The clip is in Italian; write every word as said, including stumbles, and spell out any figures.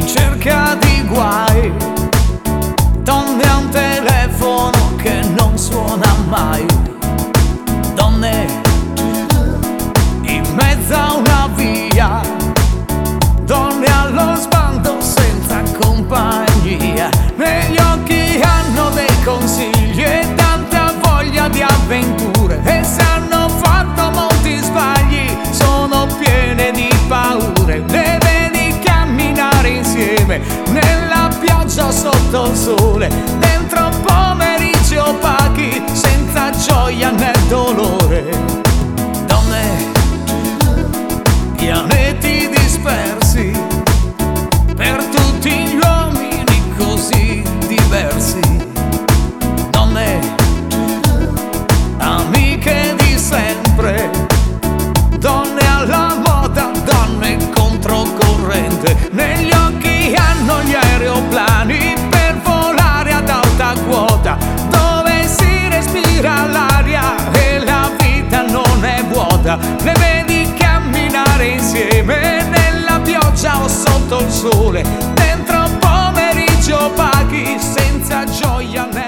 cerca di guai, donne a un telefono che non suona mai, donne in mezzo a una via, donne allo sbando senza compagnia, negli occhi hanno dei consigli e tanta voglia di avventure, e se hanno fatto molti sbagli sono piene di paure. Le vedi camminare insieme nella pioggia sotto il sole, dentro pomeriggi opachi senza gioia né dolore, donne pianeti dispersi per tutti gli uomini così diversi, donne amiche di sempre, donne alla moda, donne controcorrente, negli occhi hanno gli aeroplani per volare ad alta quota, dove si respira l'aria e la vita non è vuota. Le vedi camminare insieme nella pioggia o sotto il sole, dentro pomeriggi opachi senza gioia né